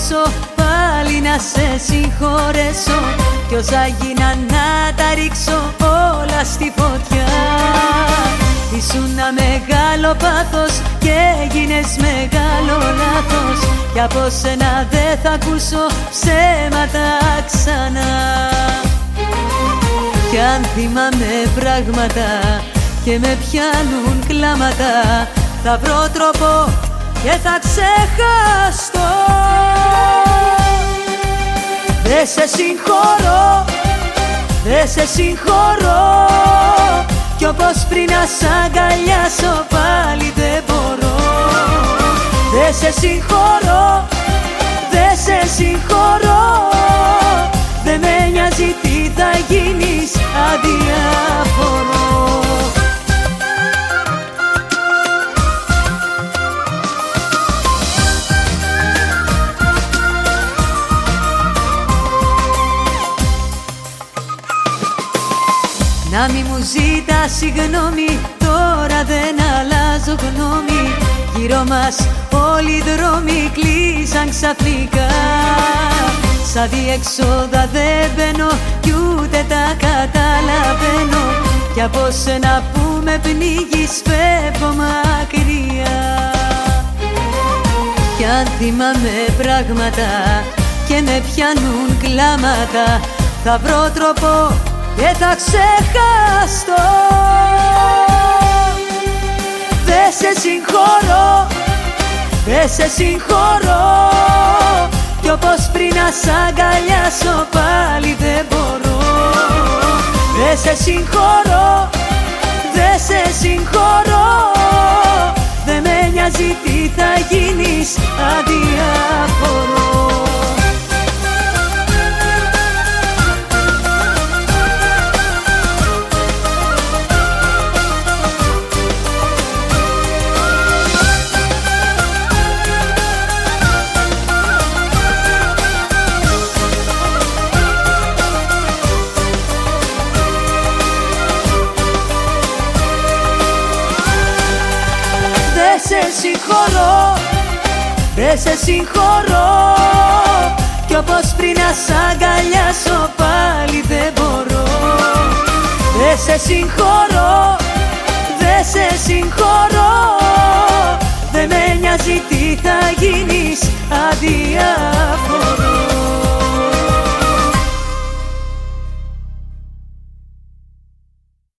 μπορέσω πάλι να σε συγχωρέσω κι όσα γίναν να τα ρίξω όλα στη φωτιά. Ήσουν ένα μεγάλο πάθος και έγινες μεγάλο λάθος κι από σένα δεν θα ακούσω ψέματα ξανά. Κι αν θυμάμαι πράγματα και με πιάνουν κλάματα θα βρω τρόπο και θα ξεχαστώ. Δε σε συγχωρώ, δε σε συγχωρώ κι όπως πριν να σ' αγκαλιάσω πάλι δεν μπορώ. Δε σε συγχωρώ, δε σε συγχωρώ, δε με νοιάζει τι θα γίνεις, αδιάφορο. Να μη μου ζητάς συγγνώμη, τώρα δεν αλλάζω γνώμη. Γύρω μας όλοι οι δρόμοι κλείσαν ξαφνικά. Σαν διέξοδα δεν μπαίνω κι ούτε τα καταλαβαίνω κι από σένα που με πνίγεις φεύγω μακριά. Κι αν θυμάμαι πράγματα και με πιάνουν κλάματα θα βρω τρόπο και θα ξεχαστώ. Δε σε συγχωρώ, δε σε συγχωρώ κι όπως πριν να σ' αγκαλιάσω πάλι δεν μπορώ. Δε σε συγχωρώ, δε σε συγχωρώ, δε με νοιάζει τι θα γίνεις, αδιάφορο. Δε σε συγχωρώ, δε σε συγχωρώ κι όπως πριν να σ' αγκαλιάσω πάλι δεν μπορώ. Δε σε συγχωρώ,